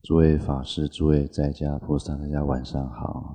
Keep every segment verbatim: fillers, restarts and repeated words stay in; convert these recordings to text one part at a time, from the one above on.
诸位法师、诸位在家菩萨，大家晚上好。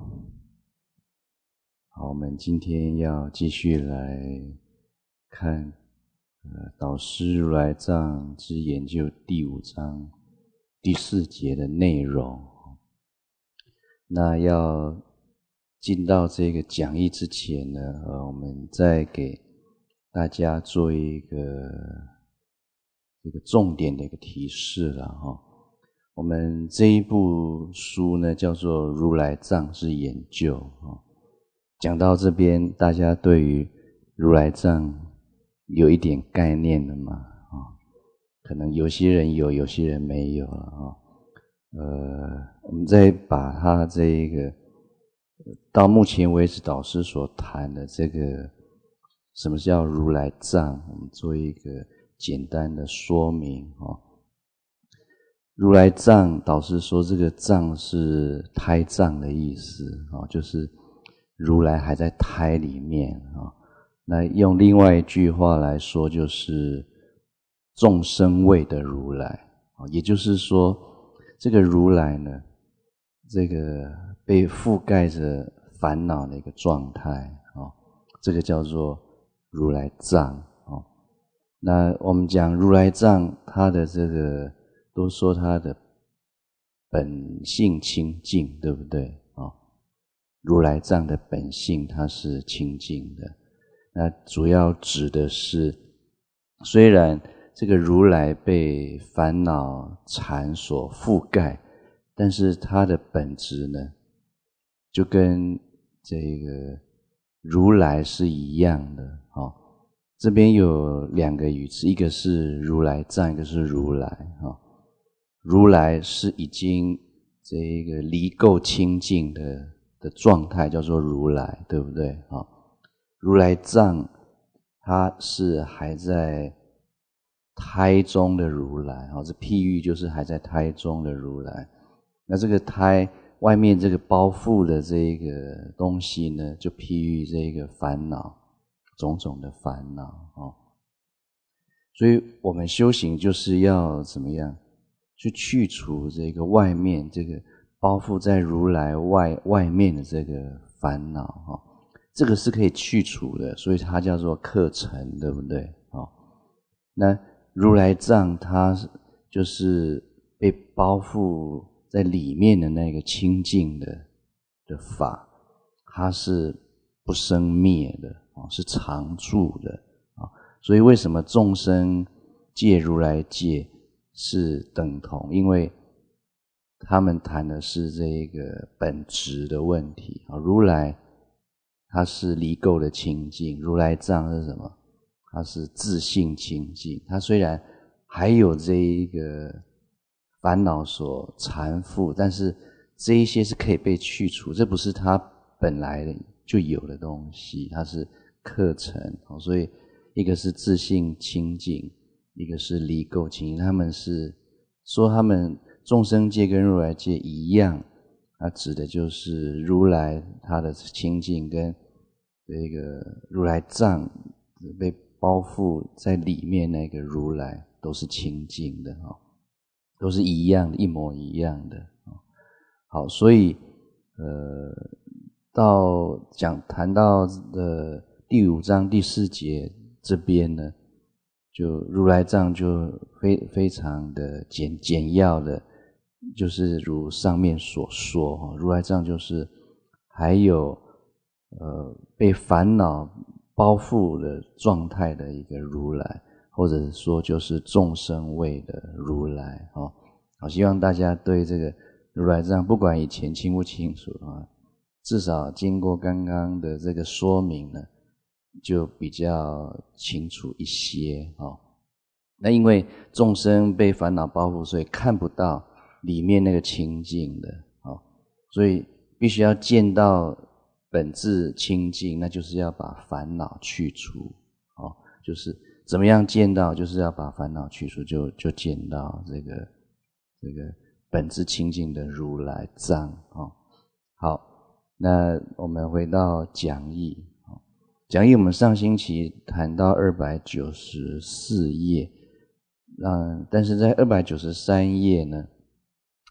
好，我们今天要继续来看呃导师如来藏之研究第五章第四节的内容。那要进到这个讲义之前呢，呃，我们再给大家做一个这个重点的一个提示了哈。我们这一部书呢，叫做《如来藏之研究》啊。讲到这边，大家对于如来藏有一点概念了吗？啊，可能有些人有，有些人没有了啊。呃，我们再把它这一个到目前为止导师所谈的这个什么叫如来藏，我们做一个简单的说明啊。如来藏，导师说这个藏是胎藏的意思啊，就是如来还在胎里面啊。那用另外一句话来说，就是众生位的如来啊，也就是说，这个如来呢，这个被覆盖着烦恼的一个状态啊，这个叫做如来藏啊。那我们讲如来藏，它的这个都说它的本性清净，对不对啊？如来藏的本性它是清净的，那主要指的是，虽然这个如来被烦恼缠所覆盖，但是它的本质呢，就跟这个如来是一样的啊。这边有两个语词，一个是如来藏，一个是如来啊。如来是已经这个离垢清净的的状态，叫做如来，对不对啊？如来藏它是还在胎中的如来啊，这譬喻就是还在胎中的如来。那这个胎外面这个包覆的这个东西呢，就譬喻这个烦恼，种种的烦恼啊。所以我们修行就是要怎么样？去去除这个外面这个包覆在如来外外面的这个烦恼哈，这个是可以去除的，所以它叫做课程，对不对啊？那如来藏它就是被包覆在里面的那个清净的的法，它是不生灭的啊，是常住的啊。所以为什么众生界如来界是等同？因为他们谈的是这个本质的问题啊。如来它是离垢的清净，如来藏是什么？它是自性清净。它虽然还有这一个烦恼所缠缚，但是这一些是可以被去除，这不是它本来就有的东西，它是课程。所以一个是自性清净，一个是离垢清净，他们是说他们众生界跟如来界一样，它指的就是如来他的清净跟这个如来藏被包覆在里面那个如来都是清净的，都是一样的，一模一样的。好，所以呃，到讲谈到的第五章第四节这边呢，就如来藏就非非常的简简要的，就是如上面所说，如来藏就是还有呃被烦恼包覆的状态的一个如来，或者说就是众生位的如来哦。好，希望大家对这个如来藏不管以前清不清楚啊，至少经过刚刚的这个说明呢，就比较清楚一些哦。那因为众生被烦恼包覆，所以看不到里面那个清净的哦，所以必须要见到本质清净，那就是要把烦恼去除哦。就是怎么样见到，就是要把烦恼去除，就就见到这个这个本质清净的如来藏哦。好，那我们回到讲义。讲义我们上星期谈到二百九十四页，嗯，但是在二百九十三页呢，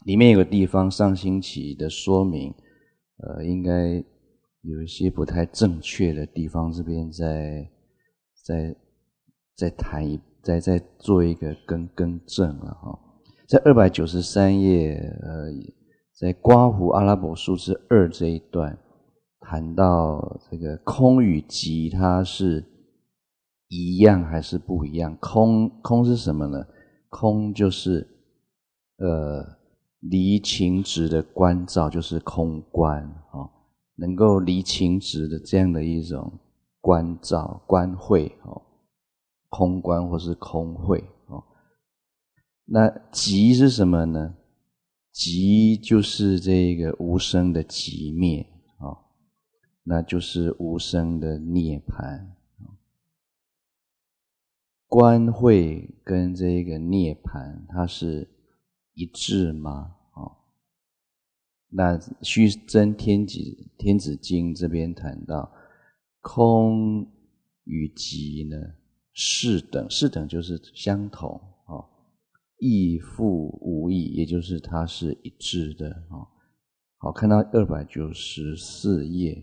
里面有个地方上星期的说明，呃，应该有一些不太正确的地方，这边再再再谈一再再做一个更更正了哈。在二百九十三页，呃，在刮胡阿拉伯数字二这一段，谈到这个空与极，它是一样还是不一样？空空是什么呢？空就是呃离情执的观照，就是空观啊、哦，能够离情执的这样的一种观照观慧哦，空观或是空慧哦。那极是什么呢？极就是这个无生的极灭啊、哦，那就是无生的涅槃。观慧跟这个涅槃它是一致吗？哦，那虚真天子天子经这边谈到空与极呢是等，是等就是相同哦，异复无异，也就是它是一致的哦。好，看到二百九十四页。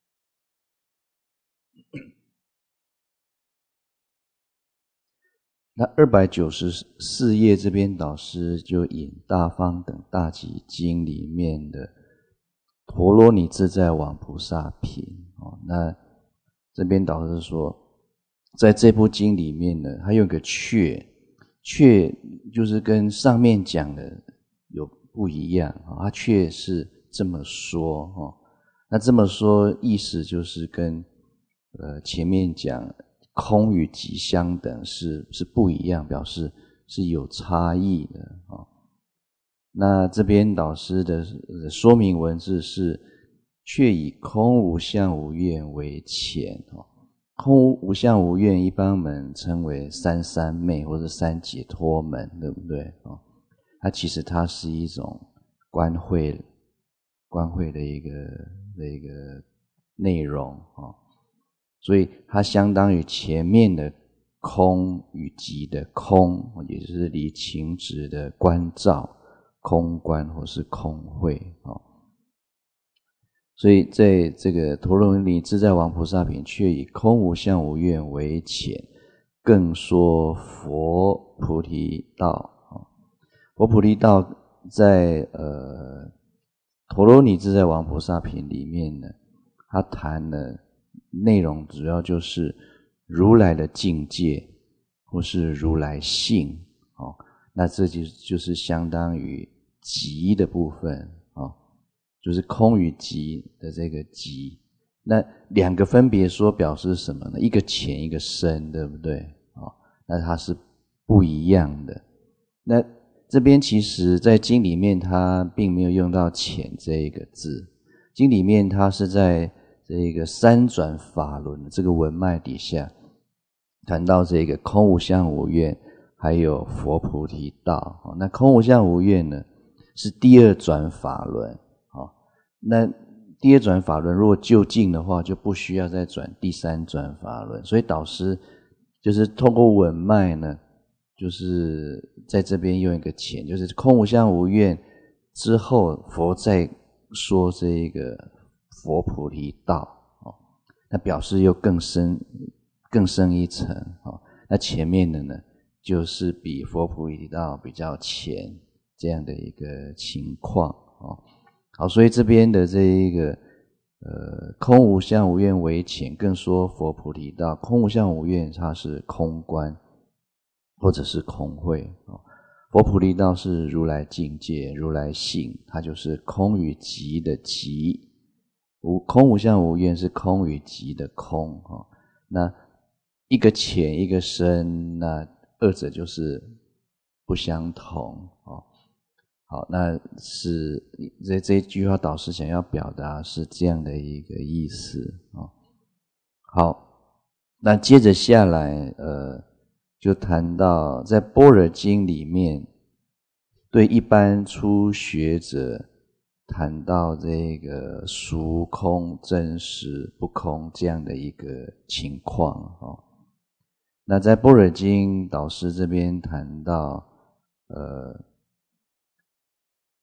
那二百九十四页这边导师就引大方等大集经里面的陀罗尼自在王菩萨品哦。那这边导师说，在这部经里面呢，还有个却，却就是跟上面讲的有不一样啊，它却是这么说哦。那这么说意思就是跟呃前面讲空与极相等是是不一样，表示是有差异的啊、哦。那这边导师的说明文字是：却以空无相无愿为前哦。空无相无愿一般门称为三三昧或者三解脱门，对不对哦？它其实它是一种观慧观慧的一个的一个内容啊。所以它相当于前面的空与极的空，也就是离情执的观照、空观或是空慧啊。所以在这个陀罗尼自在王菩萨品，却以空无相无愿为浅，更说佛菩提道啊。佛菩提道在呃陀罗尼自在王菩萨品里面呢，他谈了内容主要就是如来的境界或是如来性哦，那这就就是相当于极的部分哦，就是空与极的这个极。那两个分别说表示什么呢？一个浅一个深，对不对？哦，那它是不一样的。那这边其实在经里面它并没有用到浅这一个字，经里面它是在这个三转法轮这个文脉底下谈到这个空无相无愿还有佛菩提道。那空无相无愿呢是第二转法轮，那第二转法轮如果就近的话就不需要再转第三转法轮，所以导师就是透过文脉呢，就是在这边用一个浅，就是空无相无愿之后佛再说这个佛菩提道，那表示又更深更深一层。那前面的呢就是比佛菩提道比较浅这样的一个情况。好，所以这边的这一个呃空无相无愿为浅，更说佛菩提道，空无相无愿它是空观或者是空慧，佛菩提道是如来境界如来性，它就是空与极的极，无空无相无愿是空与极的空。那一个浅一个深，那二者就是不相同。好，那是这这一句话导师想要表达是这样的一个意思啊。好，那接着下来呃就谈到在般若经里面对一般初学者谈到这个俗空真实不空这样的一个情况哦。那在般若经导师这边谈到呃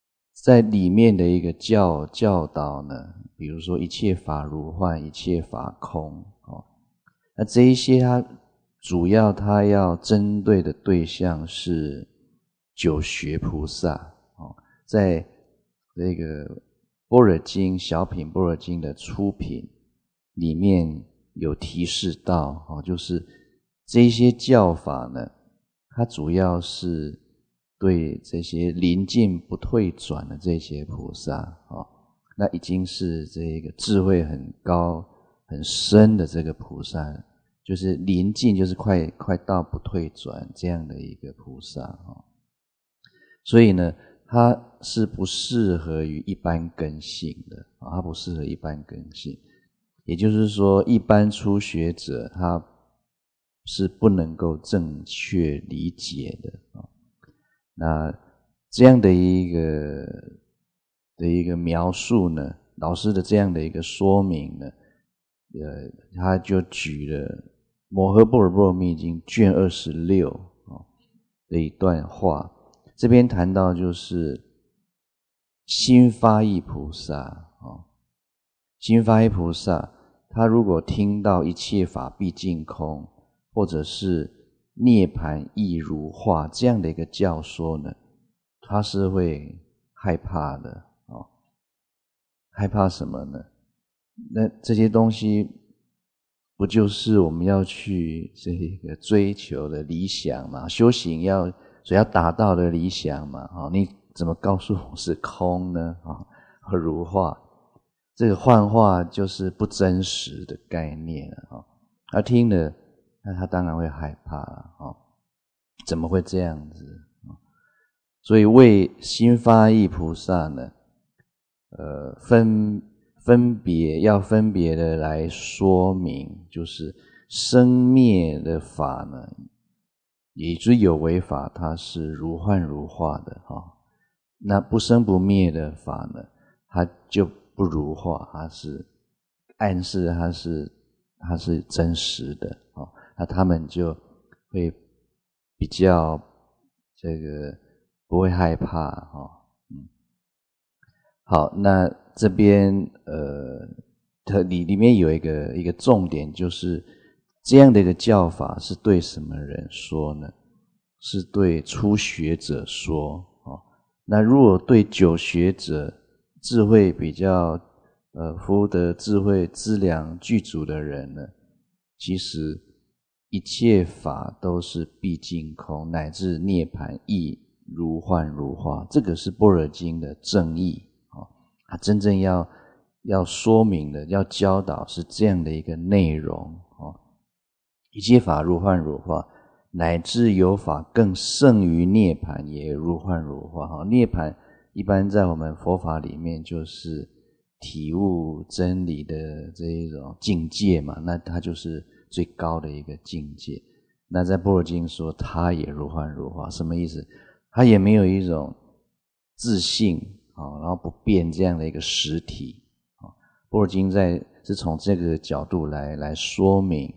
在里面的一个教教导呢，比如说一切法如幻，一切法空哦，那这一些它主要它要针对的对象是九学菩萨哦，在这个般若经小品般若经的初品里面有提示到哦，就是这些教法呢，它主要是对这些临近不退转的这些菩萨哦，那已经是这个智慧很高很深的这个菩萨，就是临近就是快快到不退转这样的一个菩萨哦，所以呢它是不适合于一般根性的哦，它不适合一般根性，也就是说一般初学者他是不能够正确理解的哦，那这样的一个的一个描述呢，老师的这样的一个说明呢，呃，他就举了《摩诃般若波罗蜜经》卷二十六哦的一段话，这边谈到就是心发意菩萨哦，心发意菩萨，他如果听到一切法毕竟空，或者是涅槃亦如化这样的一个教说呢，他是会害怕的哦。害怕什么呢？那这些东西不就是我们要去这个追求的理想嘛？修行要所要达到的理想嘛？哦，你怎么告诉我是空呢？啊，和如化，这个幻化就是不真实的概念啊。他听了，那他当然会害怕了啊！怎么会这样子？所以为心发意菩萨呢，呃，分分别要分别的来说明，就是生灭的法呢，也就是有为法，它是如幻如化的哈、哦。那不生不灭的法呢，它就不如化，它是暗示它是它是真实的哦。那他们就会比较这个不会害怕哈、哦，嗯，好，那这边呃，它里里面有一个一个重点，就是这样的一个教法是对什么人说呢？是对初学者说哦。那如果对久学者，智慧比较呃福德智慧资粮具足的人呢，其实一切法都是毕竟空，乃至涅槃亦如幻如化，这个是般若经的正义哦。它真正要要说明的，要教导是这样的一个内容哦。一切法如幻如化，乃至有法更胜于涅槃也如幻如化哈。涅槃一般在我们佛法里面就是体悟真理的这一种境界嘛，那它就是最高的一个境界。那在般若经说它也如幻如化，什么意思？它也没有一种自性然后不变这样的一个实体。般若经在是从这个角度来来说明。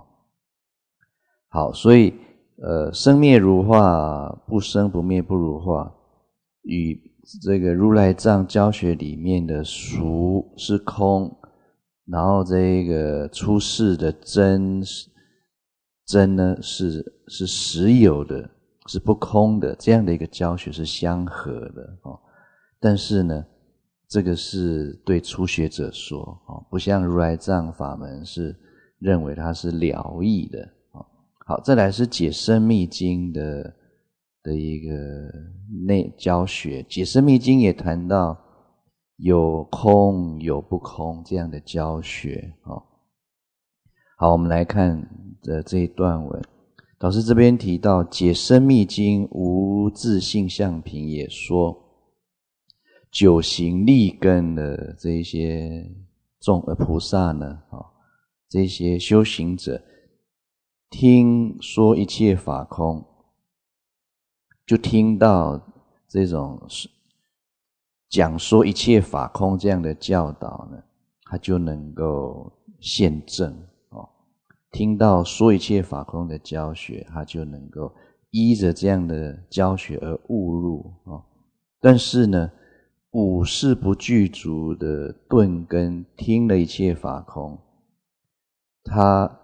好，所以呃，生灭如化，不生不灭不如化，与这个如来藏教学里面的俗是空，然后这个出世的真真呢是是实有的，是不空的，这样的一个教学是相合的哦。但是呢，这个是对初学者说哦，不像如来藏法门是认为它是了义的。好，再来是解深密经的的一个内教学。解深密经也谈到有空有不空这样的教学哦。好，我们来看的这一段文，导师这边提到解深密经无自性相品也说，九行利根的这一些众呃菩萨呢，哦，这些修行者。听说一切法空，就听到这种讲说一切法空这样的教导呢，他就能够现证哦。听到说一切法空的教学，他就能够依着这样的教学而悟入哦。但是呢， 五识不具足的顿根听了一切法空，他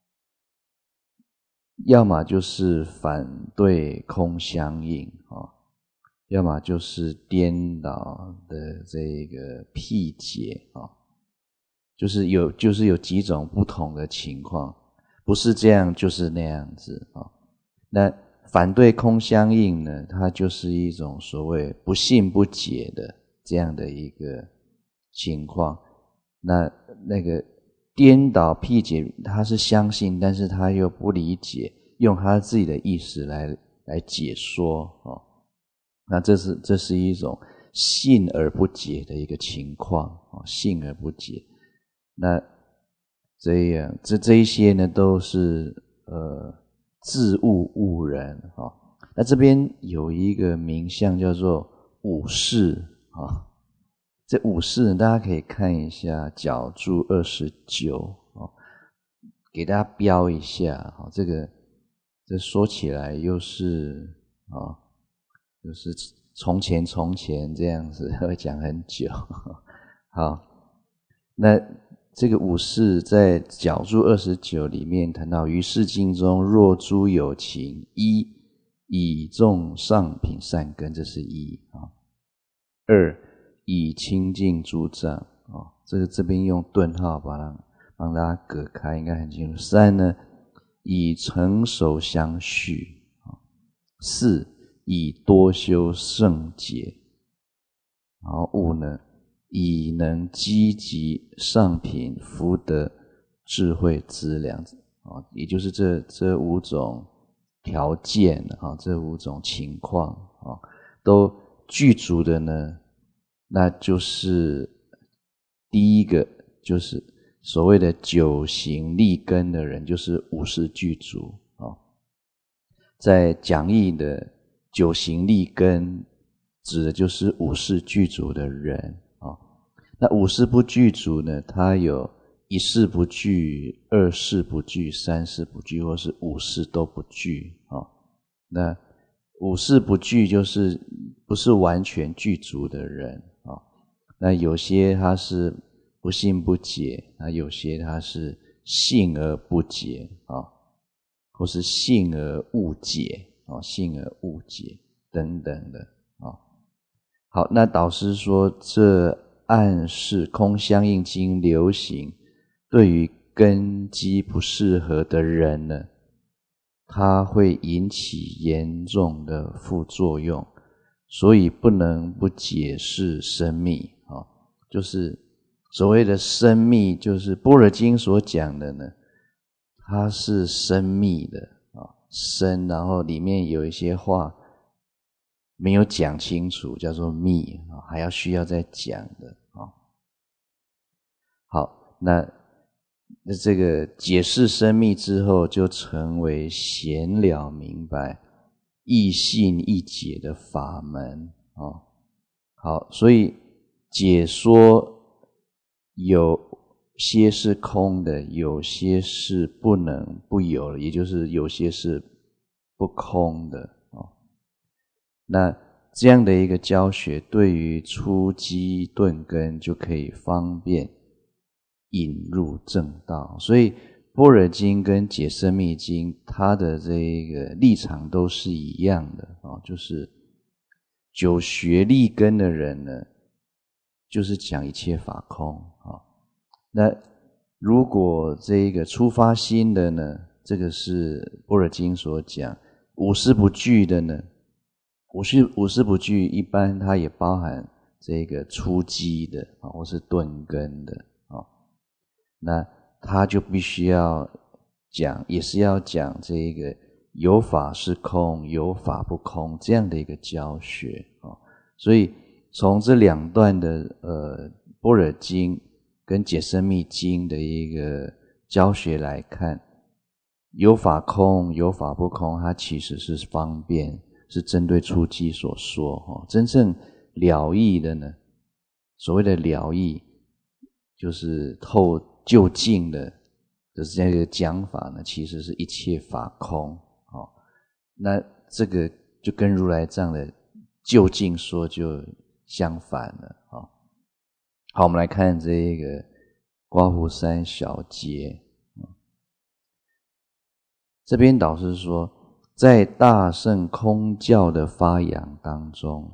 要么就是反对空相应，要么就是颠倒的这个辟解，就是有就是有几种不同的情况，不是这样就是那样子。那反对空相应呢，它就是一种所谓不信不解的这样的一个情况。那那个颠倒辟解，他是相信，但是他又不理解，用他自己的意识来来解说哦。那这是这是一种信而不解的一个情况哦，信而不解。那这样这这一些呢，都是呃自误误人啊、哦。那这边有一个名相叫做五识啊、哦，这五识大家可以看一下角注二十九哦，给大家标一下哦。这个这说起来又是啊、哦，就是从前从前这样子会讲很久。好，那这个五识在角注二十九里面谈到，于是经中若诸有情，一以种上品善根，这是一啊。二以清净诸障啊，这个这边用顿号把它帮大家隔开，应该很清楚。三呢，以成熟相续啊。四以多修圣解。然后五呢，以能积集上品福德智慧资粮啊，也就是这这五种条件啊，这五种情况啊，都具足的呢，那就是第一个就是所谓的九行立根的人，就是五识具足啊。在讲义的九行立根指的就是五识具足的人啊。那五识不具足呢，他有一识不具、二识不具、三识不具，或是五识都不具啊。那五识不具就是不是完全具足的人啊。那有些他是不信不解，那有些他是信而不解啊，或是信而误解啊，信而误解等等的啊。好，那导师说，这暗示空相应经流行对于根基不适合的人呢，它会引起严重的副作用，所以不能不解释深密啊。就是所谓的深密，就是般若经所讲的呢，它是深密的啊，深，然后里面有一些话没有讲清楚，叫做密啊，还要需要再讲的啊。好，那那这个解释深密之后，就成为显了明白、易信易解的法门啊。好，所以解说有些是空的，有些是不能不有的，也就是有些是不空的啊。那这样的一个教学，对于初机顿根就可以方便引入正道。所以般若经跟解深密经它的这个立场都是一样的啊，就是久学立根的人呢，就是讲一切法空啊。那如果这个初发心的呢，这个是般若经所讲五识不具的呢，五识五识不具一般它也包含这个初机的啊，或是顿根的啊。那他就必须要讲，也是要讲这个有法是空，有法不空这样的一个教学啊。所以从这两段的呃般若经跟解深密经的一个教学来看，有法空，有法不空，它其实是方便，是针对初机所说哦。真正了义的呢，所谓的了义，就是透究竟的的这个讲法呢，其实是一切法空哦。那这个就跟如来藏的究竟说就相反了啊。好，我们来看这个刮胡三小节。这边导师说，在大乘空教的发扬当中，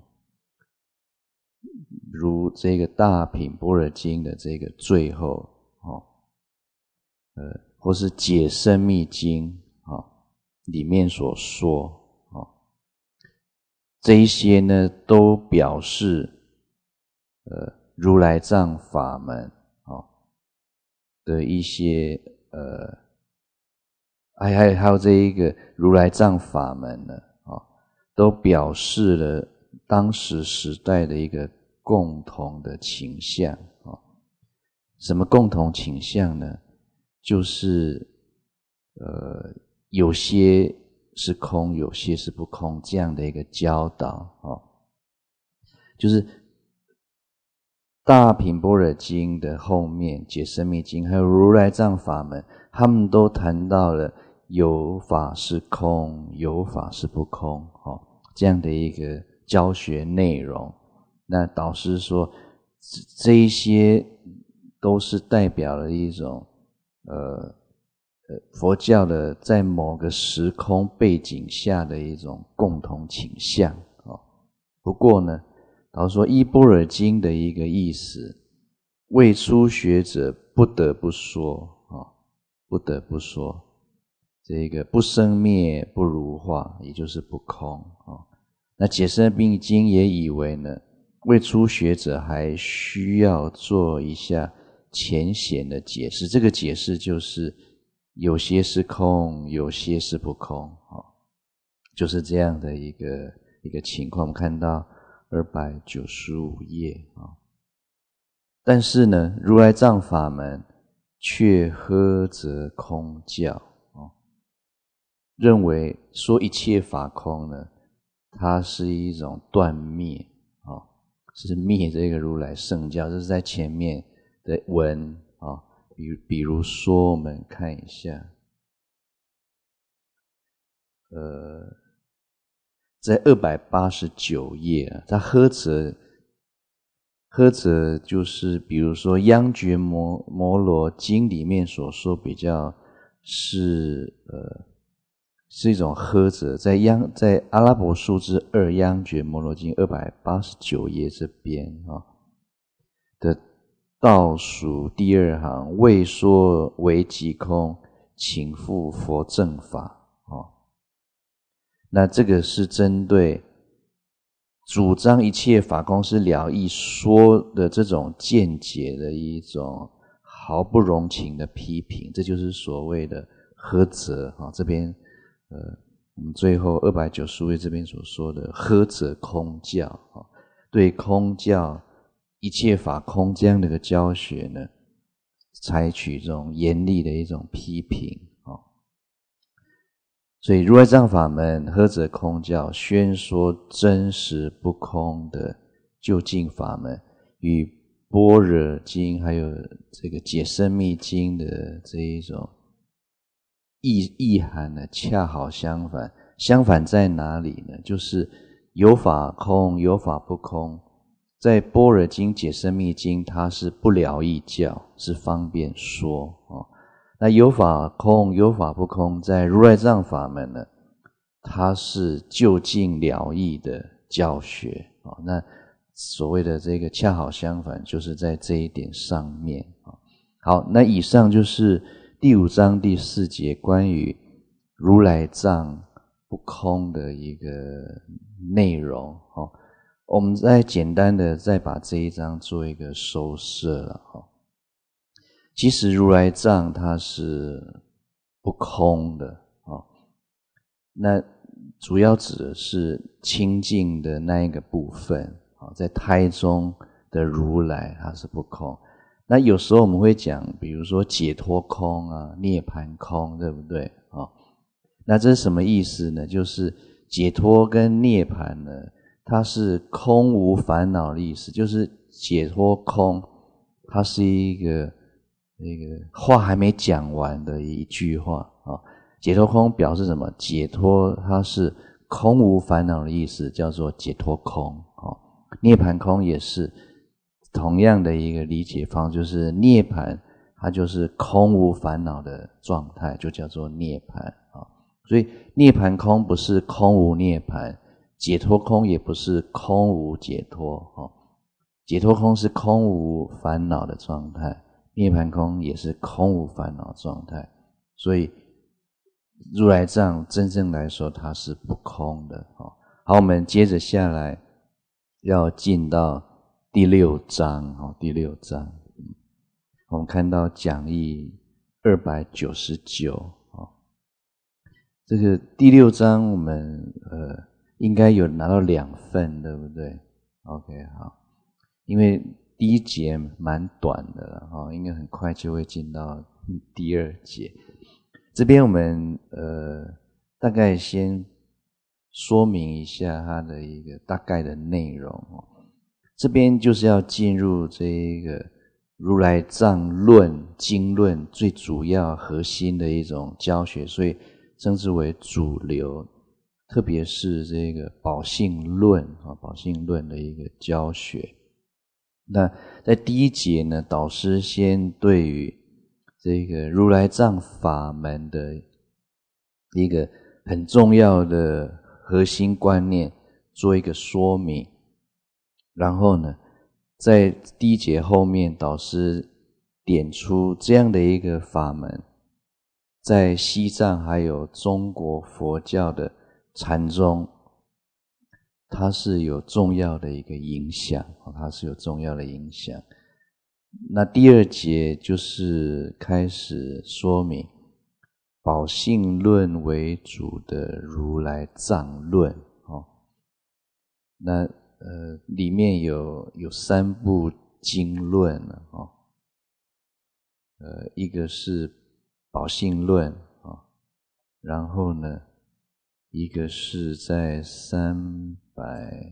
如这个大品般若经的这个最后哦，呃，或是解深密经哦里面所说哦，这一些呢都表示呃如来藏法门哦的一些呃，还还还有这一个如来藏法门呢哦，都表示了当时时代的一个共同的倾向啊，什么共同倾向呢？就是呃，有些是空，有些是不空，这样的一个教导啊。就是大品般若经的后面，解深密经还有如来藏法门，他们都谈到了有法是空，有法是不空哦，这样的一个教学内容。那导师说，这一些都是代表了一种呃呃佛教的在某个时空背景下的一种共同倾向哦。不过呢，导师说依般若经的一个意思，未初学者不得不说哦，不得不说这个不生灭不如化，也就是不空哦。那解深密经也以为呢，未初学者还需要做一下浅显的解释，这个解释就是有些是空，有些是不空哦，就是这样的一个一个情况。我们看到二百九十五页啊，但是呢，如来藏法门却呵责空教哦，认为说一切法空呢，它是一种断灭哦，是灭这个如来圣教，这是在前面的文啊、哦，比比如说我们看一下，呃，在二百八十九页啊，他呵责呵责就是比如说央觉摩摩罗经里面所说，比较是呃是一种呵责，在央在阿拉伯数字二央觉摩罗经二百八十九页这边啊、哦、的倒数第二行，未说为即空，请复佛正法哦。那这个是针对主张一切法空是了义说的这种见解的一种毫不容情的批评，这就是所谓的呵责啊。这边呃，我们最后二百九十页这边所说的呵责空教啊，对空教一切法空这样的一个教学呢，采取这种严厉的一种批评啊。所以如来藏法门呵责空教，宣说真实不空的究竟法门，与般若经还有这个解深密经的这一种意意涵呢，恰好相反。相反在哪里呢？就是有法空，有法不空。在般若经、解深密经，它是不了义教，是方便说哦。那有法空，有法不空，在如来藏法门呢，它是究竟了义的教学哦。那所谓的这个恰好相反，就是在这一点上面啊。好，那以上就是第五章第四节关于如来藏不空的一个内容哦。我们再简单的再把这一章做一个收摄了哈。其实如来藏它是不空的哦，那主要指的是清净的那一个部分啊，在胎中的如来它是不空。那有时候我们会讲，比如说解脱空啊、涅槃空，对不对啊？那这是什么意思呢？就是解脱跟涅槃呢，它是空无烦恼的意思，就是解脱空，它是一个那个话还没讲完的一句话啊。解脱空表示什么？解脱它是空无烦恼的意思，叫做解脱空啊。 涅槃空也是同样的一个理解方，就是涅槃它就是空无烦恼的状态，就叫做涅槃啊。所以涅槃空不是空无涅槃，解脱空也不是空无解脱啊。解脱空是空无烦恼的状态，涅槃空也是空无烦恼状态。所以如来藏真正来说它是不空的。好，我们接着下来要进到第六章。第六章我们看到讲义二百九十九，这个第六章我们呃应该有拿到两份，对不对 ？OK， 好，因为第一节蛮短的了，应该很快就会进到第二节。这边我们呃大概先说明一下它的一个大概的内容。这边就是要进入这个如来藏论经论最主要核心的一种教学，所以称之为主流，特别是这个宝性论啊，宝性论的一个教学。那在第一节呢，导师先对于这个如来藏法门的一个很重要的核心观念做一个说明，然后呢，在第一节后面导师点出这样的一个法门在西藏还有中国佛教的禅宗它是有重要的一个影响，它是有重要的影响。那第二节就是开始说明宝性论为主的如来藏论。那呃里面有有三部经论哦，呃一个是宝性论啊，然后呢一个是在三百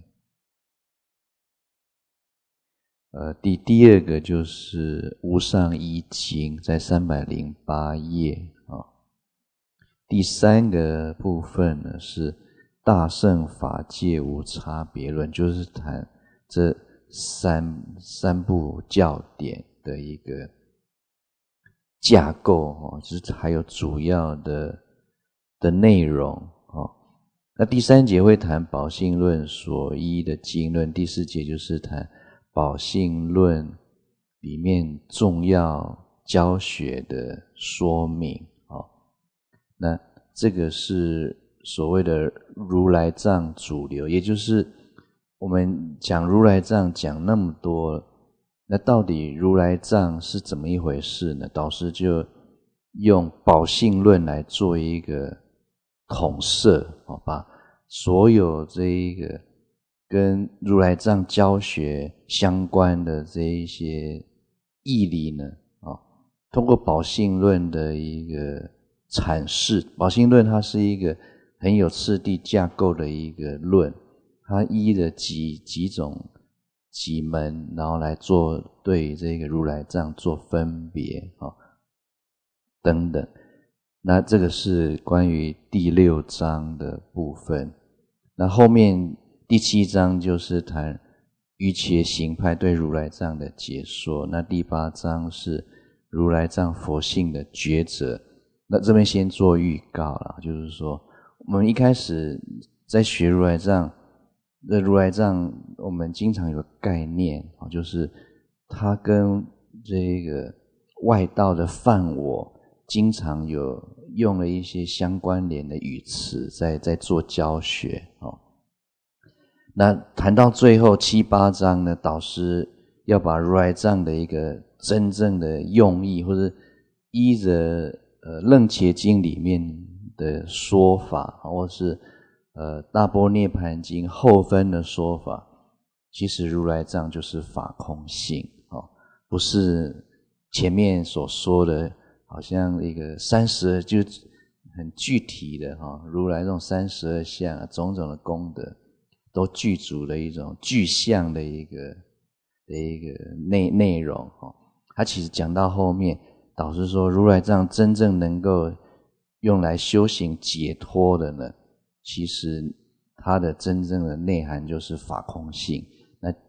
呃第第二个就是无上一经，在三百零八页啊。第三个部分呢是大乘法界无差别论，就是谈这三三部教典的一个架构哦，就是还有主要的的内容哦。那第三节会谈宝性论所依的经论，第四节就是谈宝性论里面重要教学的说明哦。那这个是所谓的如来藏主流，也就是我们讲如来藏讲那么多，那到底如来藏是怎么一回事呢？导师就用宝性论来做一个统摄，把所有这一个跟如来藏教学相关的这一些义理呢，通过宝性论的一个阐释，宝性论它是一个很有次第架构的一个论，它依着几几种几门，然后来做对这个如来藏做分别哦，等等。那这个是关于第六章的部分。那后面第七章就是谈瑜伽行派对如来藏的解说。那第八章是如来藏佛性的抉择。那这边先做预告啦，就是说我们一开始在学如来藏的如来藏，我们经常有个概念，就是它跟这个外道的梵我经常有用了一些相关联的语词在在做教学哦。那谈到最后七八章呢，导师要把如来藏的一个真正的用意，或者依着呃楞伽经里面的说法，或是呃大般涅盘经后分的说法，其实如来藏就是法空性哦，不是前面所说的好像一个三十二就很具体的哈、哦，如来这种三十二相啊，种种的功德都具足的一种具象的一个的一个内内容哦。他其实讲到后面，导师说如来藏真正能够用来修行解脱的呢，其实它的真正的内涵就是法空性。那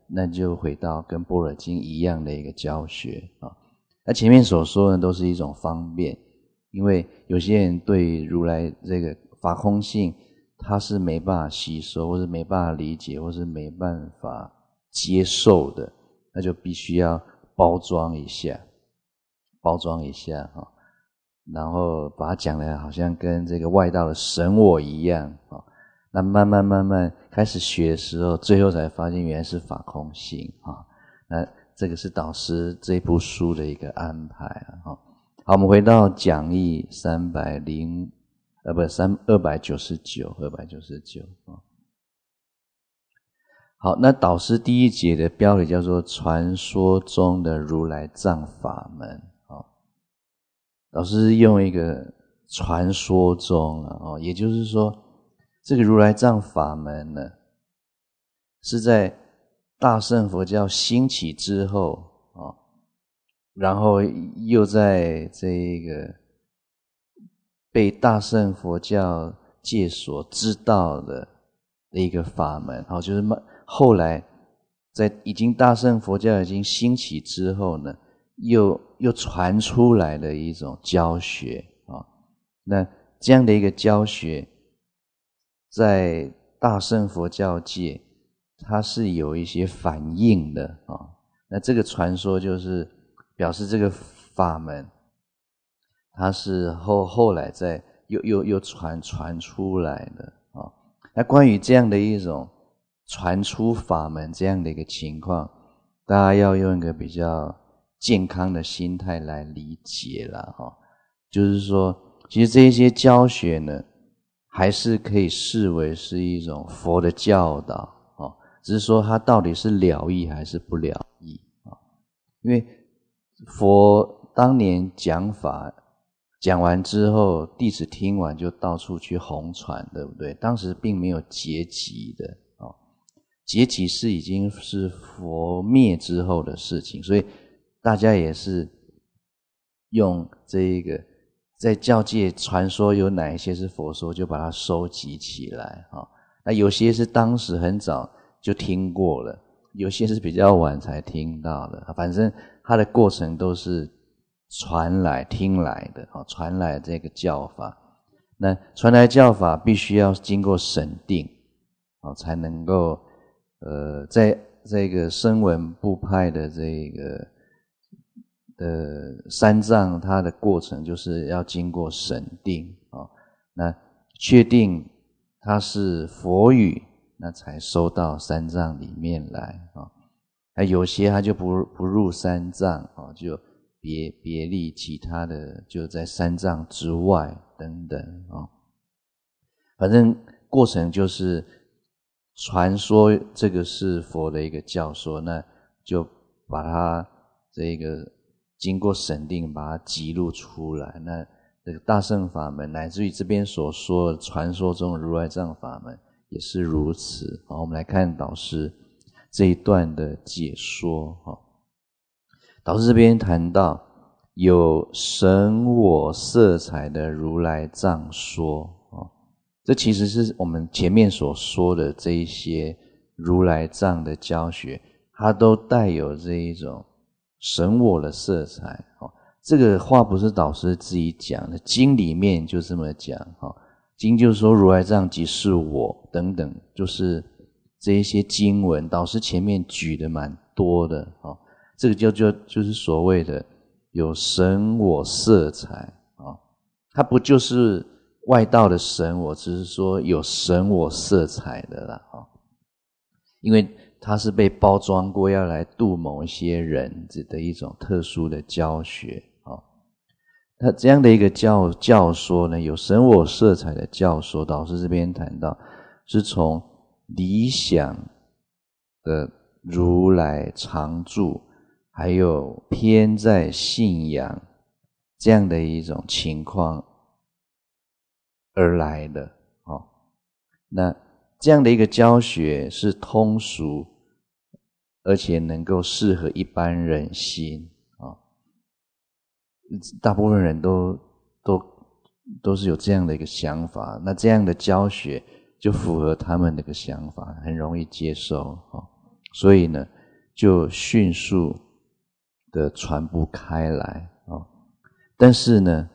那就回到跟般若经一样的一个教学啊。那前面所说的都是一种方便，因为有些人对如来这个法空性他是没办法吸收，或是没办法理解，或是没办法接受的，那就必须要包装一下包装一下啊，然后把它讲的好像跟这个外道的神我一样啊。那慢慢慢慢开始学的时候，最后才发现原来是法空性啊。那这个是导师这部书的一个安排啊。好，我们回到讲义三百零呃不三二百九十九二百九十九啊。好，那导师第一节的标题叫做传说中的如来藏法门啊。导师用一个传说中啊，也就是说这个如来藏法门呢，是在大乘佛教兴起之后啊，然后又在这个被大乘佛教界所知道的一个法门，好，就是后来在已经大乘佛教已经兴起之后呢，又又传出来的一种教学啊。那这样的一个教学，在大乘佛教界，它是有一些反应的啊。那这个传说就是表示这个法门，它是后后来在又又又传传出来的啊。那关于这样的一种传出法门这样的一个情况，大家要用一个比较健康的心态来理解啦哈。就是说，其实这一些教学呢，还是可以视为是一种佛的教导啊，只是说它到底是了义还是不了义啊？因为佛当年讲法讲完之后，弟子听完就到处去弘传，对不对？当时并没有结集的啊，结集是已经是佛灭之后的事情，所以大家也是用这一个在教界传说有哪一些是佛说，就把它收集起来啊。那有些是当时很早就听过了，有些是比较晚才听到的，反正它的过程都是传来听来的啊，传来这个教法。那传来教法必须要经过审定啊，才能够呃在这个声闻部派的这个的三藏，它的过程就是要经过审定啊，那确定它是佛语，那才收到三藏里面来啊。那有些它就不不入三藏啊，就别别立其他的，就在三藏之外等等啊。反正过程就是传说这个是佛的一个教说，那就把它这个经过审定，把它记录出来。那这个大乘法门，乃至于这边所说的传说中的如来藏法门，也是如此。好，我们来看导师这一段的解说。导师这边谈到有神我色彩的如来藏说，这其实是我们前面所说的这一些如来藏的教学，它都带有这一种神我的色彩。这个话不是导师自己讲的，经里面就这么讲，经就是说如来藏即是我等等，就是这一些经文导师前面举的蛮多的，这个就就就是所谓的有神我色彩，它不就是外道的神我，只是说有神我色彩的啦，因为它是被包装过要来度某一些人的一种特殊的教学。那这样的一个教教说呢，有神我色彩的教说，导师这边谈到是从理想的如来常住，还有偏在信仰这样的一种情况而来的。那这样的一个教学是通俗，而且能够适合一般人心啊。大部分人都都都是有这样的一个想法，那这样的教学就符合他们那个想法，很容易接受啊。所以呢， 就迅速的传播开来啊。但是呢，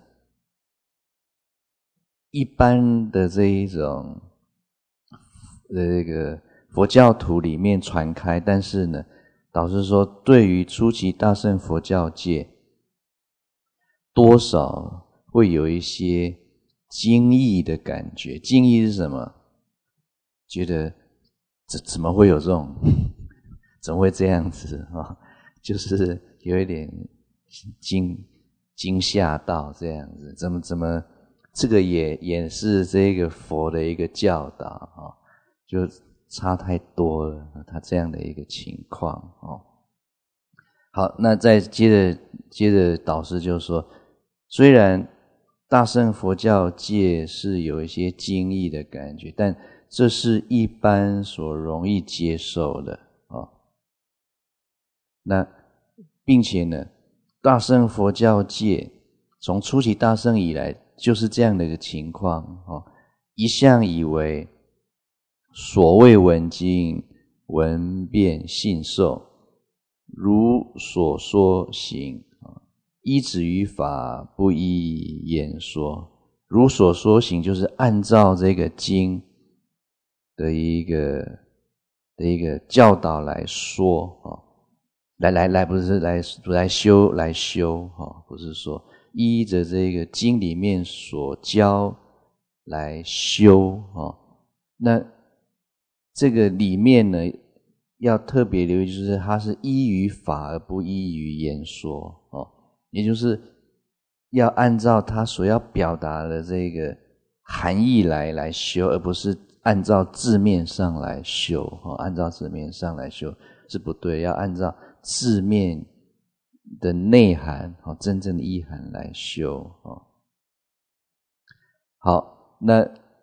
一般的这一种这个佛教徒里面传开，但是呢，导师说对于初期大乘佛教界多少会有一些惊异的感觉。惊异是什么？觉得怎怎么会有这种怎么会这样子啊？就是有一点惊惊吓到这样子，怎么怎么这个也也是这个佛的一个教导啊，就差太多了，他这样的一个情况哦。好，那再接着接着导师就说，虽然大乘佛教界是有一些惊异的感觉，但这是一般所容易接受的哦。那并且呢，大乘佛教界从初期大乘以来就是这样的一个情况哦，一向以为所谓闻经闻变信受，如所说行，依止于法，不依言说。如所说行就是按照这个经的一个的一个教导来说啊，来来来不是来来修来修哈，不是说依着这个经里面所教来修啊。那这个里面呢，要特别留意，就是它是依于法而不依于言说哦，也就是要按照它所要表达的这个含义来来修，而不是按照字面上来修哦。按照字面上来修是不对，要按照字面的内涵哦，真正的意涵来修哦。好，那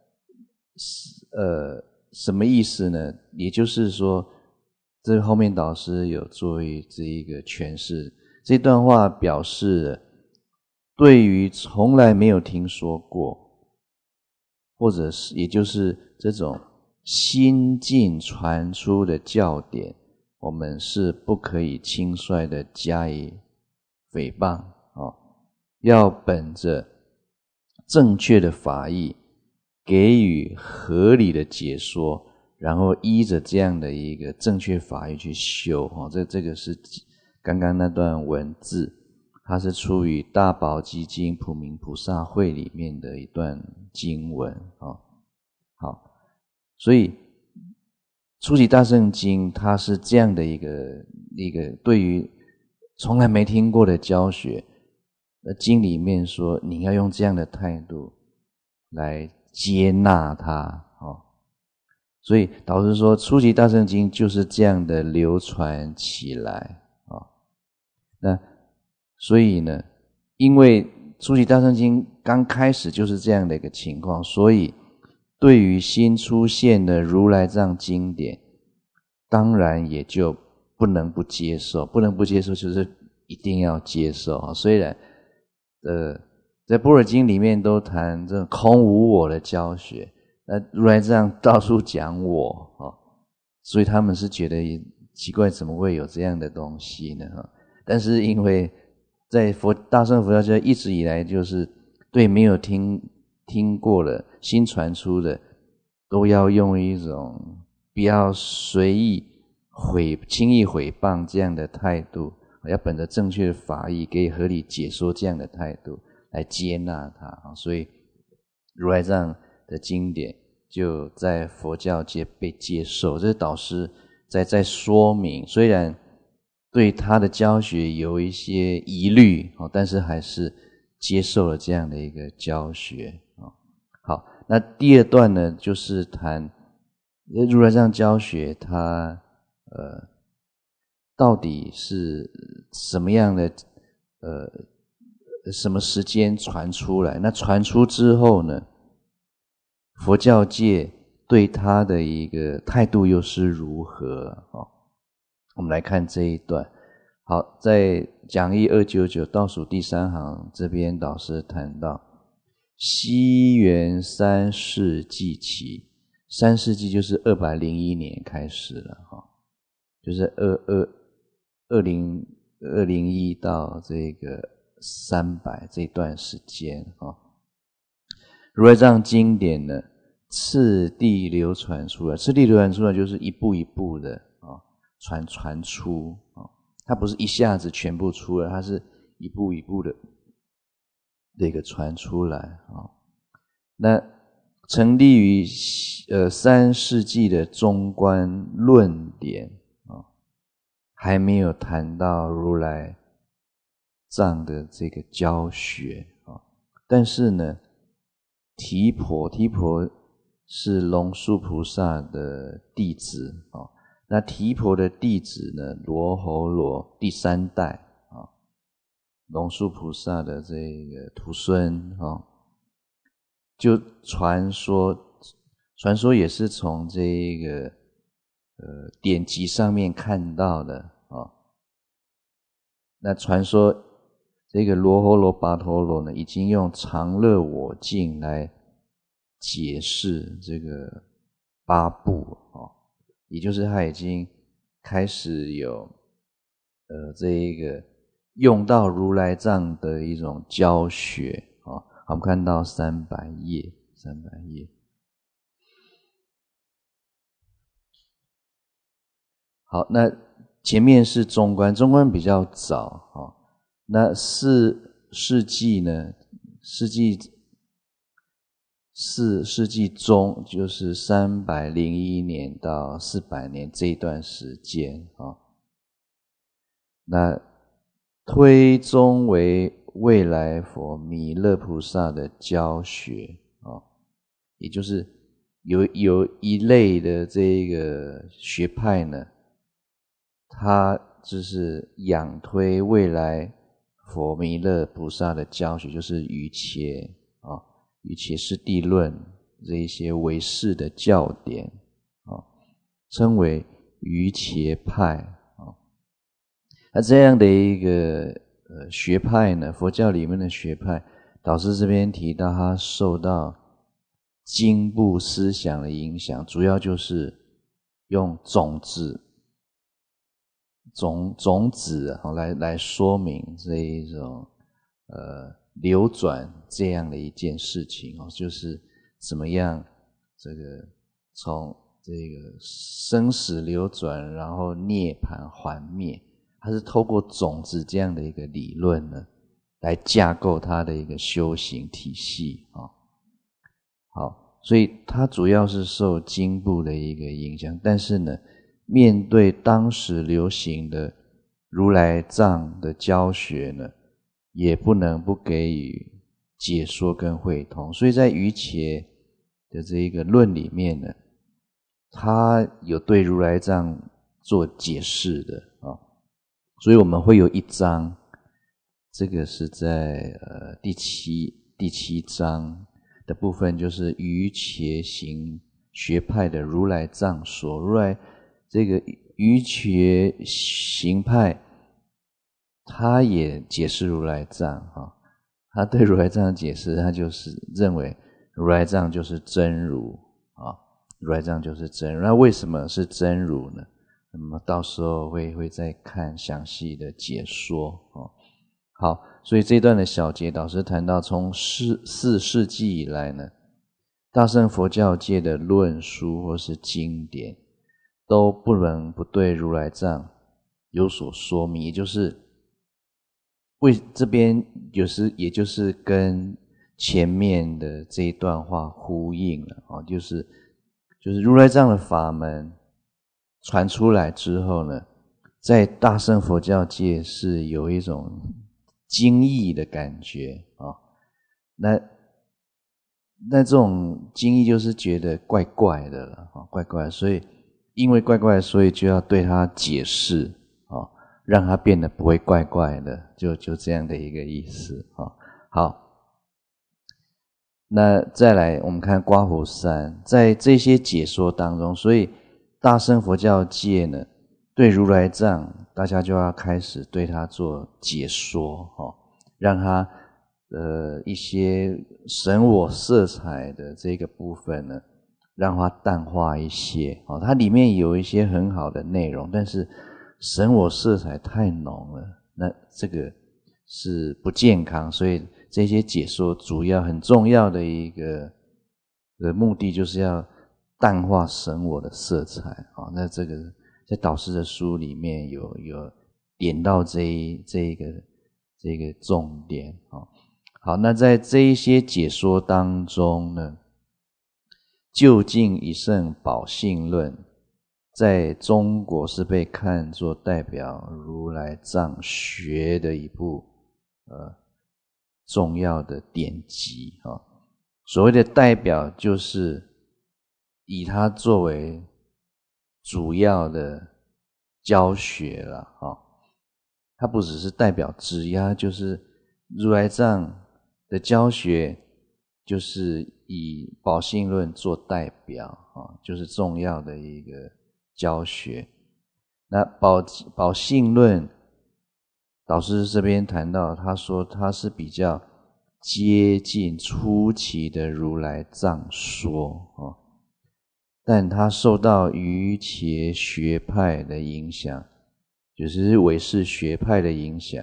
呃。什么意思呢？也就是说，这后面导师有做一这一个诠释，这段话表示对于从来没有听说过，或者是也就是这种新近传出的教典，我们是不可以轻率的加以诽谤哦，要本着正确的法义给予合理的解说，然后依着这样的一个正确法义去修哦。这这个是刚刚那段文字，它是出于《大宝积经普明菩萨会》里面的一段经文哦。好，所以初期大乘经它是这样的一个一个对于从来没听过的教学，那经里面说你要用这样的态度来接纳它哦，所以导师说初期大乘经就是这样的流传起来哦。那所以呢，因为初期大乘经刚开始就是这样的一个情况，所以对于新出现的如来藏经典，当然也就不能不接受，不能不接受就是一定要接受啊。虽然呃在般若经里面都谈这种空无我的教学，那如来藏到处讲我哦，所以他们是觉得奇怪，怎么会有这样的东西呢？但是因为在佛大乘佛教界一直以来就是对没有听听过的新传出的，都要用一种不要随意毁轻易毁谤这样的态度，要本着正确的法义给予合理解说这样的态度来接纳它，所以如来藏的经典就在佛教界被接受。这是导师在在说明，虽然对他的教学有一些疑虑，但是还是接受了这样的一个教学。好，那第二段呢，就是谈如来藏教学它呃到底是什么样的呃什么时间传出来，那传出之后呢，佛教界对他的一个态度又是如何哦？我们来看这一段。好，在讲义二九九倒数第三行这边，导师谈到西元三世纪起，三世纪就是二百零一年开始了哈，就是二二二零二零一到这个三百这段时间啊，如来藏经典呢次第流传出来，次第流传出来就是一步一步的啊传传出啊，它不是一下子全部出来，它是一步一步的这个传出来啊。那成立于呃三世纪的中观论点啊，还没有谈到如来藏的这个教学啊，但是呢，提婆提婆是龙树菩萨的弟子啊，那提婆的弟子呢，罗睺罗第三代啊，龙树菩萨的这个徒孙啊。就传说，传说也是从这个呃典籍上面看到的啊、哦。那传说这个罗睺罗跋陀罗呢，已经用常乐我净来解释这个八部哦，也就是他已经开始有呃这一个用到如来藏的一种教学啊。哦，我们看到三百页，三百页。好，那前面是中观，中观比较早啊。那四世纪呢？世纪四世纪中，就是三百零一年到四百年这一段时间啊。那推宗为未来佛弥勒菩萨的教学啊，也就是有有一类的这个学派呢，它就是仰推未来佛弥勒菩萨的教学，就是瑜伽啊、瑜伽师地论这一些唯识的教典啊，称为瑜伽派啊。那这样的一个呃，学派呢，佛教里面的学派，导师这边提到，他受到经部思想的影响，主要就是用种子、种种子啊来来说明这一种呃流转这样的一件事情哦，就是怎么样这个从这个生死流转，然后涅槃还灭。它是透过种子这样的一个理论呢，来架构它的一个修行体系啊。好，所以它主要是受经部的一个影响，但是呢，面对当时流行的如来藏的教学呢，也不能不给予解说跟会通。所以在瑜伽的这一个论里面呢，它有对如来藏做解释的啊。所以我们会有一章，这个是在呃第七第七章的部分，就是瑜伽行学派的如来藏说。如来这个瑜伽行派，他也解释如来藏啊，他对如来藏的解释，他就是认为如来藏就是真如啊，如来藏就是真如。那为什么是真如呢？那么到时候会会再看详细的解说哦。好，所以这段的小节导师谈到，从四四世纪以来呢，大乘佛教界的论书或是经典，都不能不对如来藏有所说明，也就是为这边有时也就是跟前面的这一段话呼应了哦，就是就是如来藏的法门传出来之后呢，在大乘佛教界是有一种惊异的感觉啊、哦。那那这种惊异就是觉得怪怪的了啊、哦，怪怪的，所以因为怪怪的，所以就要对它解释啊、哦，让它变得不会怪怪的，就就这样的一个意思啊、哦。好，那再来我们看刮胡三，在这些解说当中，所以大乘佛教界呢，对如来藏，大家就要开始对它做解说哦，让它呃一些神我色彩的这个部分呢，让它淡化一些哦。它里面有一些很好的内容，但是神我色彩太浓了，那这个是不健康，所以这些解说主要很重要的一个的目的就是要淡化神我的色彩啊。那这个在导师的书里面有有点到这一这一个这个重点啊。好，那在这一些解说当中呢，究竟一圣宝性论在中国是被看作代表如来藏学的一部呃重要的典籍啊。所谓的代表就是以它作为主要的教学了啊。它不只是代表之一，它就是如来藏的教学就是以宝性论做代表啊，就是重要的一个教学。那宝宝性论导师这边谈到，他说他是比较接近初期的如来藏说啊，但他受到瑜伽学派的影响，就是唯识学派的影响。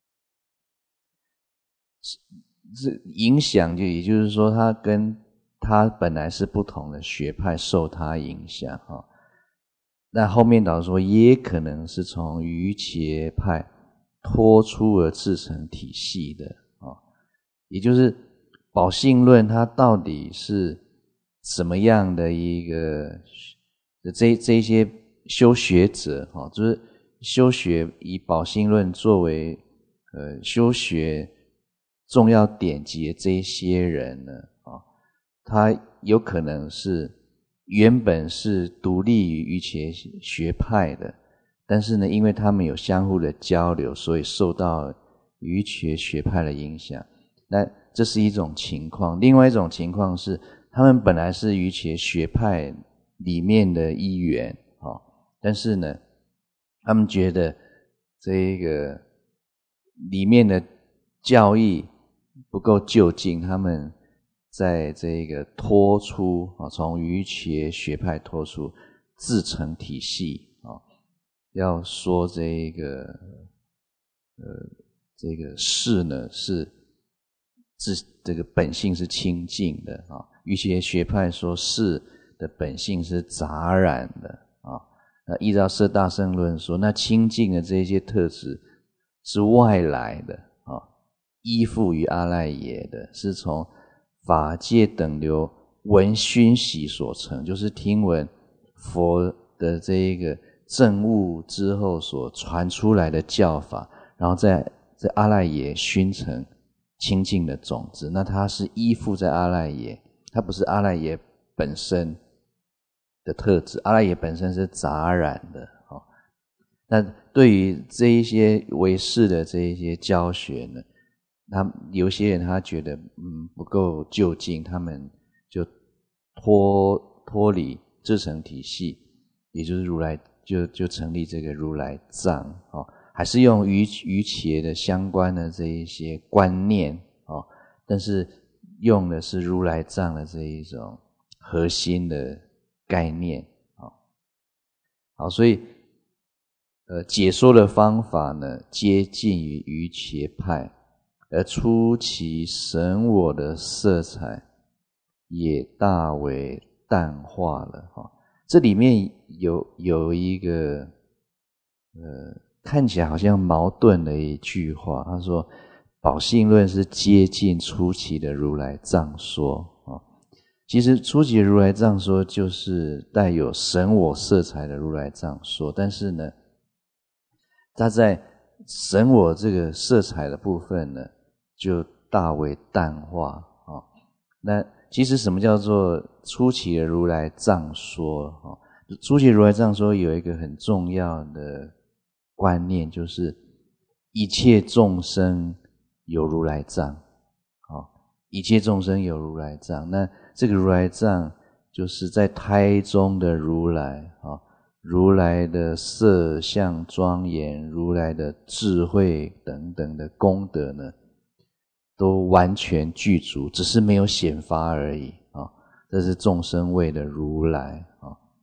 这影响就也就是说他跟他本来是不同的学派受他影响哈。那后面导师说也可能是从瑜伽派脱出而制成体系的啊，也就是宝性论它到底是什么样的一个这这些修学者哈，就是修学以宝性论作为呃修学重要典籍的这一些人呢，啊，他有可能是原本是独立于瑜伽学派的，但是呢，因为他们有相互的交流，所以受到瑜伽学派的影响。那这是一种情况。另外一种情况是，他们本来是瑜伽学派里面的一员，啊，但是呢，他们觉得这个里面的教义不够究竟，他们在这个脱出啊，从瑜伽学派脱出，自成体系啊。要说这个呃这个事呢是自这个本性是清净的啊，瑜伽学派说事的本性是杂染的啊。那依照摄大乘论说，那清净的这些特质是外来的啊，依附于阿赖耶的，是从法界等流闻熏习所成，就是听闻佛的这一个证悟之后所传出来的教法，然后在在阿赖耶熏成清净的种子。那它是依附在阿赖耶，它不是阿赖耶本身的特质，阿赖耶本身是杂染的。哦，那对于这一些唯识的这一些教学呢，他有些人他觉得嗯不够究竟，他们就脱脱离自成体系，也就是如来就就成立这个如来藏哦，还是用瑜瑜伽的相关的这一些观念哦，但是用的是如来藏的这一种核心的概念哦。好，所以呃解说的方法呢，接近于瑜伽派。而初期神我的色彩也大为淡化了哈。这里面有有一个呃看起来好像矛盾的一句话，他说宝性论是接近初期的如来藏说啊。其实初期的如来藏说就是带有神我色彩的如来藏说，但是呢，他在神我这个色彩的部分呢，就大为淡化啊。那其实什么叫做初期的如来藏说啊？初期如来藏说有一个很重要的观念，就是一切众生有如来藏啊，一切众生有如来藏。那这个如来藏就是在胎中的如来啊，如来的色相庄严，如来的智慧等等的功德呢，都完全具足，只是没有显发而已啊。这是众生位的如来啊。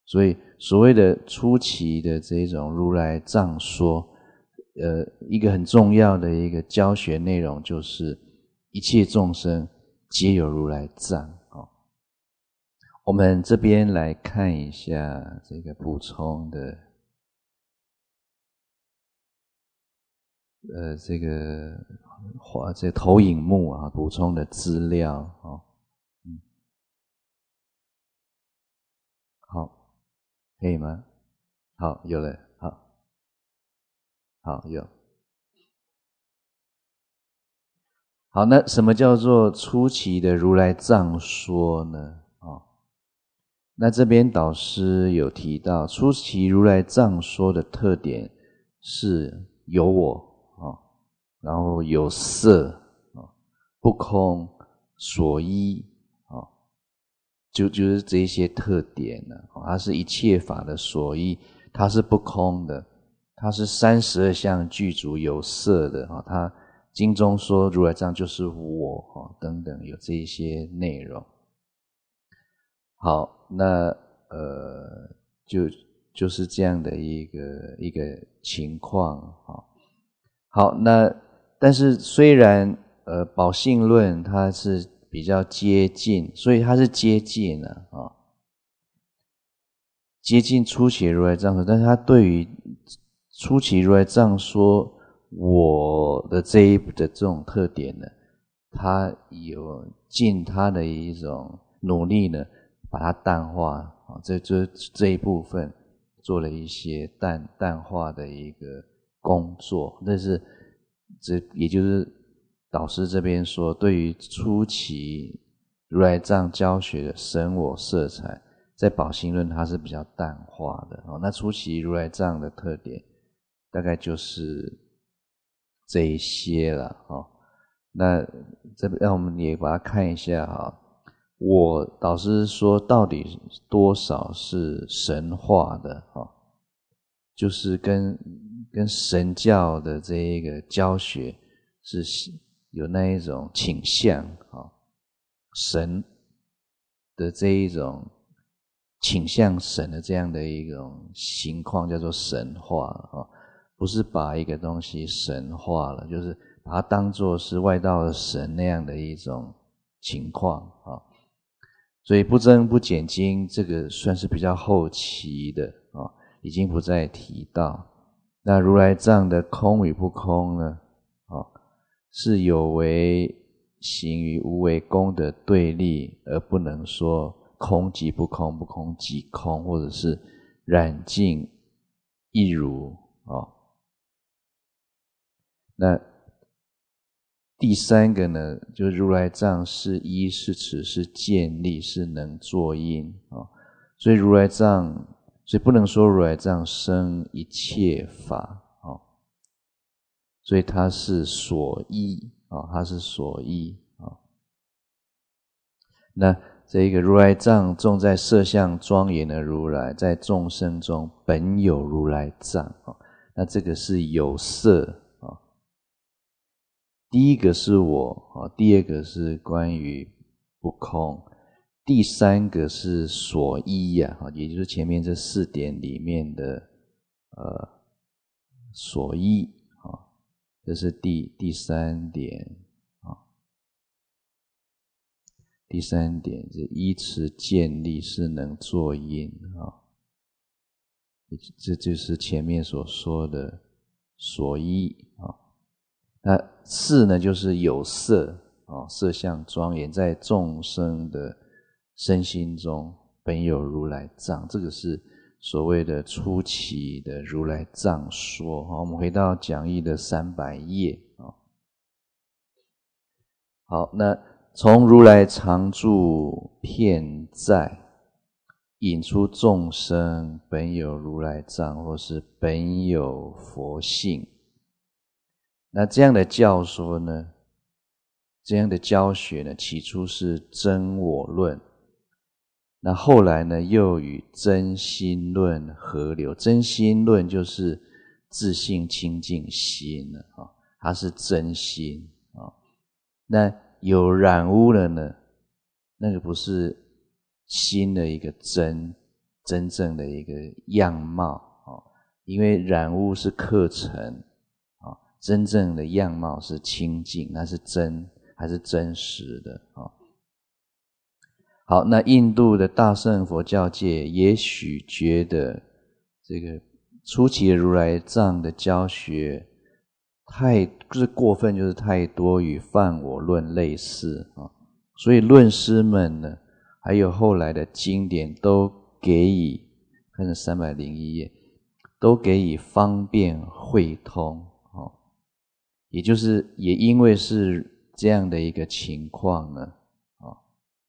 所以所谓的初期的这种如来藏说，呃，一个很重要的一个教学内容就是一切众生皆有如来藏。哦，我们这边来看一下这个补充的，呃，这个画这个投影幕啊，补充的资料。哦，嗯，好，可以吗？好，有了，好，好，有。好，那什么叫做初期的如来藏说呢？哦，那这边导师有提到，初期如来藏说的特点是有我，哦，然后有色，哦，不空，所依，哦，就就是这一些特点呢，哦，它是一切法的所依，它是不空的，它是三十二相具足有色的，哦，它经中说如来藏就是我，哦，等等有这一些内容。好，那呃就就是这样的一个一个情况。好，好，那但是虽然呃宝性论它是比较接近，所以它是接近了啊，哦，接近初期如来藏说，但是它对于初期如来藏说我的这一的这种特点呢，他有尽他的一种努力呢，把它淡化啊，这这这一部分做了一些淡淡化的一个工作。但是这也就是导师这边说，对于初期如来藏教学的神我色彩，在宝性论它是比较淡化的。哦，那初期如来藏的特点大概就是这一些了。哦，那这让我们也把它看一下啊。我导师说到底多少是神化的，哦，就是跟跟神教的这一个教学是有那一种倾向，哦，神的这一种倾向神的这样的一种情况叫做神化，哦，不是把一个东西神化了，就是把它当作是外道的神那样的一种情况啊。哦，所以不增不减经这个算是比较后期的啊，哦，已经不再提到。那如来藏的空与不空呢，哦，是有为行与无为功的对立，而不能说空即不空，不空即空，或者是染净一如。哦，那第三个呢，就是如来藏是依是持是建立是能作因，哦，所以如来藏，所以不能说如来藏生一切法，哦，所以它是所依，哦，它是所依，哦，那这一个如来藏种在色相庄严的如来，在众生中本有如来藏，哦，那这个是有色。第一个是我，第二个是关于不空，第三个是所依呀，也就是前面这四点里面的呃所依，这是第第三点啊。第三点是依持建立是能作因啊，这就是前面所说的所依啊。那四呢，就是有色，哦，色相庄严，在众生的身心中本有如来藏，这个是所谓的初期的如来藏说。好，我们回到讲义的三百页。好，那从如来常住遍在，引出众生本有如来藏，或是本有佛性。那这样的教说呢，这样的教学呢，起初是真我论，那后来呢，又与真心论合流。真心论就是自性清净心了，哦，它是真心，哦，那有染污了呢，那个不是心的一个真真正的一个样貌啊，因为染污是客尘啊，真正的样貌是清净，那是真，还是真实的啊。好，那印度的大乘佛教界也许觉得这个初期的如来藏的教学太就是过分，就是太多与犯我论类似啊，所以论师们呢，还有后来的经典都给予，看着三百零一页，都给予方便会通哦，也就是也因为是这样的一个情况呢，哦，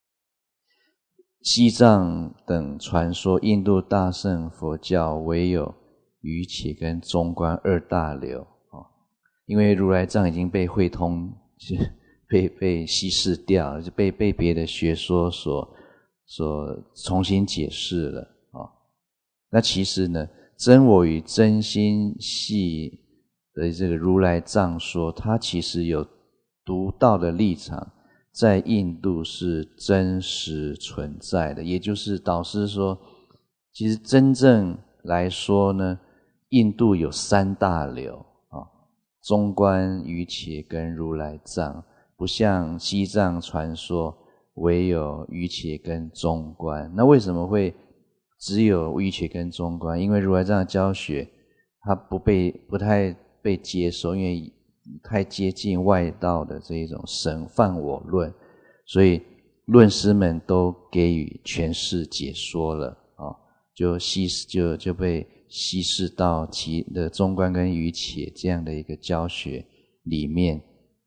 西藏等传说印度大乘佛教唯有瑜伽跟中观二大流哦，因为如来藏已经被会通，被被稀释掉，就被被别的学说所所重新解释了啊、哦。那其实呢，真我与真心系的这个如来藏说，它其实有独到的立场，在印度是真实存在的。也就是导师说，其实真正来说呢，印度有三大流啊、哦，中观、瑜伽跟如来藏。不像西藏传说唯有瑜伽跟中观，那为什么会只有瑜伽跟中观？因为如来藏的教学它不被不太被接受，因为太接近外道的这一种神犯我论，所以论师们都给予诠释解说了啊、哦，就稀就就被稀释到其的中观跟瑜伽这样的一个教学里面。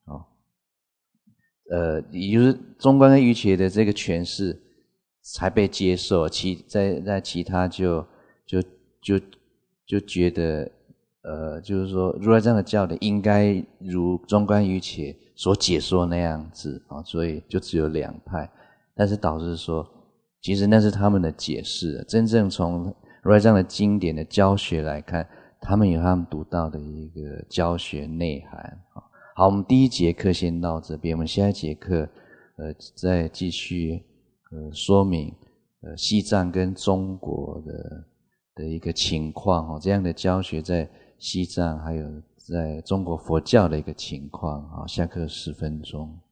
呃，也就是中观跟瑜伽的这个诠释才被接受，其在在其他就就就就觉得，呃，就是说如来藏的教理应该如中观瑜伽所解说那样子啊，所以就只有两派。但是导师说，其实那是他们的解释，真正从如来藏的经典的教学来看，他们有他们独到的一个教学内涵啊。好，我们第一节课先到这边，我们下一节课呃再继续呃说明呃西藏跟中国的的一个情况哦，这样的教学在西藏还有在中国佛教的一个情况。好，下课十分钟。